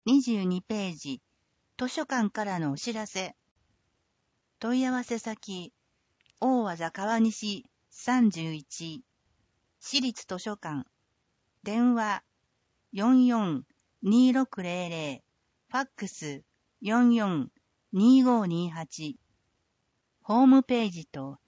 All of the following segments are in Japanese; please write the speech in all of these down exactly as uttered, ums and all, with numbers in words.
にじゅうにページ、図書館からのお知らせ。問い合わせ先、大和田川西さんじゅういち、市立図書館、電話 よんよんにーろくぜろぜろ、ファックス よんよんにーごーにーはち、ホームページと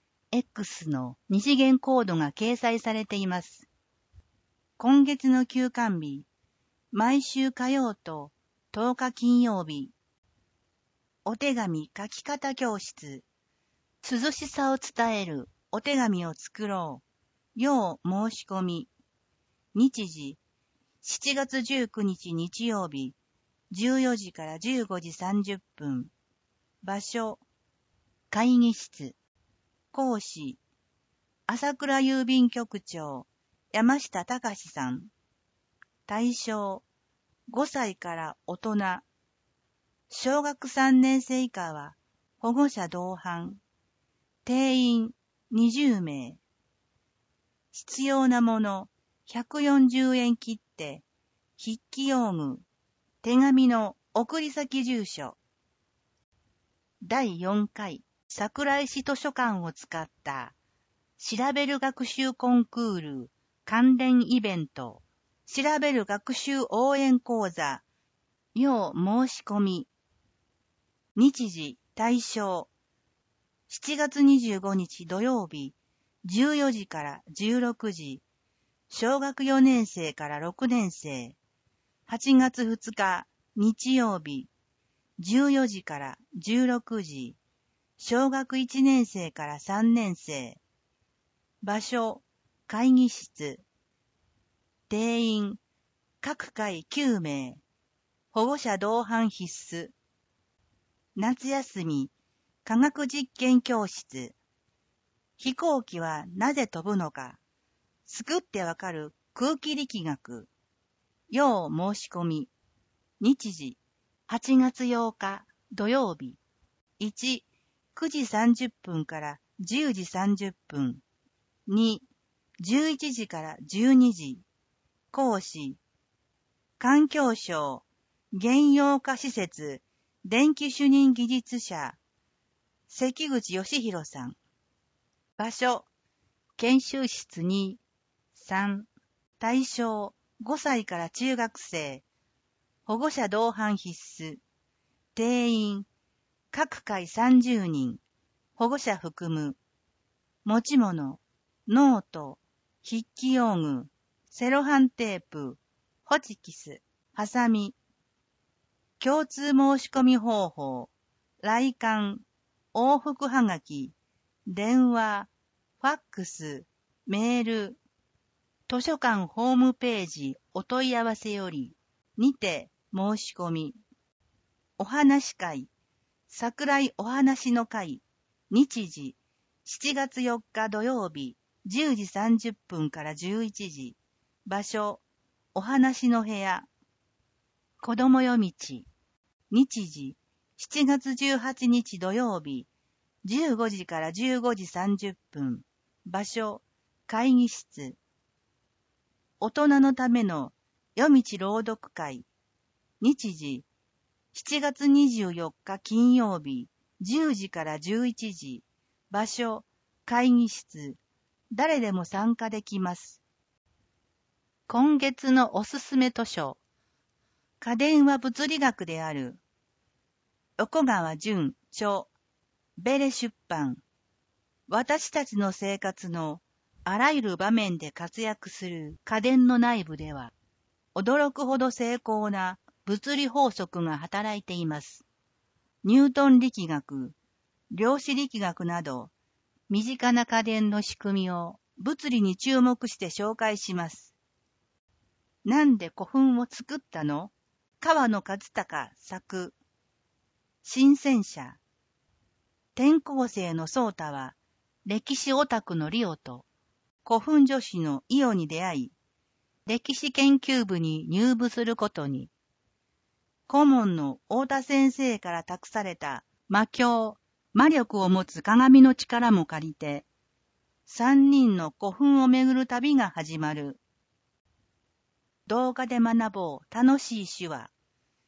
X の二次元コードが掲載されています。今月の休館日、毎週火曜ととおか金曜日。お手紙書き方教室。涼しさを伝えるお手紙を作ろう。よう申し込み。日時、しちがつじゅうくにち日曜日、じゅうよじからじゅうごじさんじゅっぷん。場所、会議室。講師、朝倉郵便局長、山下隆さん。対象、ごさいから大人。小学さんねん生以下は保護者同伴。定員にじゅうめい。必要なものひゃくよんじゅうえん切手、筆記用具、手紙の送り先住所。だいよんかい桜井市図書館を使った調べる学習コンクール関連イベント、調べる学習応援講座、要申し込み。日時、対象、しちがつにじゅうごにち土曜日、じゅうよじからじゅうろくじ、小学よねん生からろくねん生、はちがつふつか日曜日、じゅうよじからじゅうろくじ、小学いちねん生からさんねん生、場所、会議室、定員、各回きゅうめい、保護者同伴必須、夏休み、科学実験教室、飛行機はなぜ飛ぶのか、作ってわかる空気力学、要申し込み。日時、はちがつようか土曜日、いち、くじさんじゅっぷんからじゅうじさんじゅっぷん、に、じゅういちじからじゅうにじ、講師、環境省、原用化施設、電気主任技術者、関口義弘さん。場所、研修室に、さん。対象、ごさいから中学生。保護者同伴必須。定員、各回さんじゅうにん。保護者含む。持ち物、ノート、筆記用具、セロハンテープ、ホチキス、ハサミ。共通申し込み方法、来館、往復はがき、電話、ファックス、メール、図書館ホームページお問い合わせより、にて申し込み。お話会、桜井お話の会、日時、しちがつよっか土曜日、じゅうじさんじゅっぷんからじゅういちじ、場所、お話の部屋。子供よ道、日時、しちがつじゅうはちにち土曜日、じゅうごじからじゅうごじさんじゅっぷん、場所、会議室。大人のための夜道朗読会。日時、しちがつにじゅうよっか金曜日、じゅうじからじゅういちじ、場所、会議室。誰でも参加できます。今月のおすすめ図書。家電は物理学である。横川淳著、ベレ出版。私たちの生活のあらゆる場面で活躍する家電の内部では、驚くほど精巧な物理法則が働いています。ニュートン力学、量子力学など、身近な家電の仕組みを物理に注目して紹介します。なんで古墳を作ったの？川野和孝作。新鮮者。転校生の宗太は、歴史オタクのリオと、古墳女子のイオに出会い、歴史研究部に入部することに、顧問の太田先生から託された魔鏡、魔力を持つ鏡の力も借りて、三人の古墳を巡る旅が始まる。動画で学ぼう楽しい手話。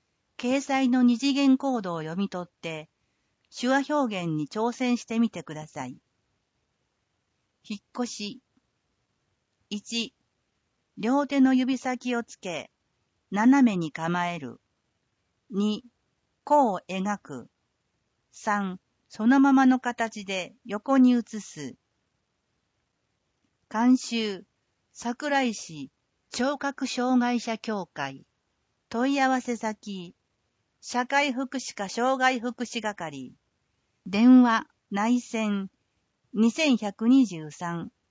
掲載の二次元コードを読み取って、手話表現に挑戦してみてください。引っ越し。いち、両手の指先をつけ、斜めに構える。に、弧を描く。さん、そのままの形で横に移す。監修、桜井市聴覚障害者協会。問い合わせ先、社会福祉課障害福祉係。電話、内線、にせんひゃくにじゅうさん